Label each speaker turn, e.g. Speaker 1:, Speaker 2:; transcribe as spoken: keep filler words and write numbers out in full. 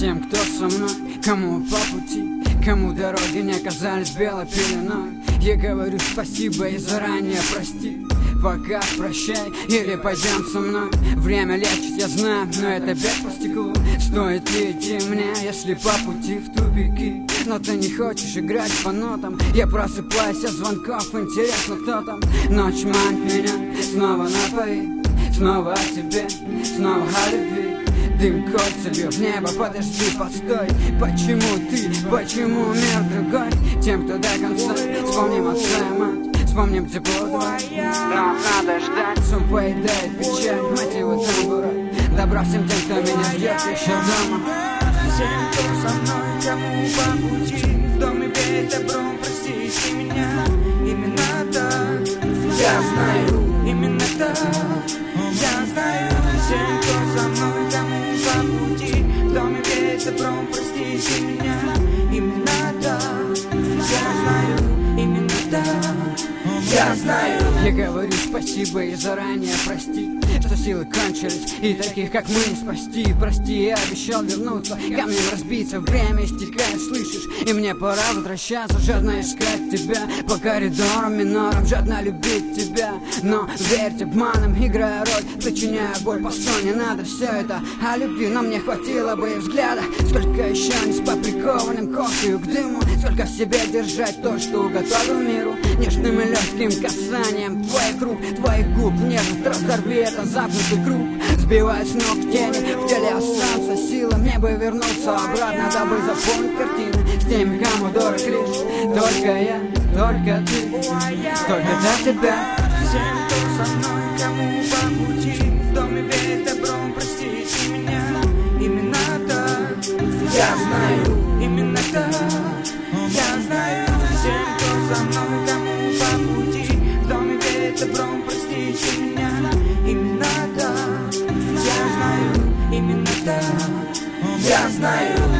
Speaker 1: всем, кто со мной, кому по пути, кому дороги не оказались белой пеленой. Я говорю спасибо и заранее прости. Пока прощай или пойдем со мной. Время лечит, я знаю, но это бег по стеклу. Стоит ли идти мне, если по пути в тупики? Но ты не хочешь играть по нотам. Я просыпаюсь от звонков, интересно, кто там. Ночь манит меня, снова напоит. Снова о тебе, снова о любви. Дым кольца бьет в небо, подожди, постой. Почему ты, почему мир другой? Тем, кто до конца, вспомним отца и мать, вспомним тепло твое. Нам надо ждать, сон поедает печаль, мотивы тамбура. Добра всем тем, кто меня ждет еще дома.
Speaker 2: Всем, кто со мной, кому по пути, в доме веет добром, простите меня. Именно так,
Speaker 1: Я знаю,
Speaker 2: именно так, я знаю. Всем, кто со мной, кому по пути, в доме веет добром, простите меня. Именно так, я знаю, именно так, я знаю.
Speaker 1: Я говорю спасибо и заранее прости, что силы кончились, и таких как мы не спасти. Прости, я обещал вернуться, камнем разбиться, время истекает, слышишь? И мне пора возвращаться, жадно искать тебя по коридорам, минорам, жадно любить тебя. Но верить обманом, играя роль, причиняя боль, постой, не надо все это о любви, но мне хватило бы и взгляда. Сколько еще не спать прикованным кофею к дыму, сколько в себе держать то, что уготовил миру. Нежным и легким касанием твоих рук, твоих губ, нежность, разорви это замкнутый круг. Сбиваясь с ног в тени, в теле останутся силы. Мне бы вернуться обратно, дабы запомнить картины с теми, кому дорог лишь только я, только ты, только для тебя.
Speaker 2: Всем, кто со мной, кому по пути, в доме веет добром, простите меня. Именно так,
Speaker 1: Я знаю,
Speaker 2: именно так, я знаю. Всем, кто со мной, кому по пути, в доме веет добром, простите меня. Именно так, я знаю, именно так,
Speaker 1: я знаю.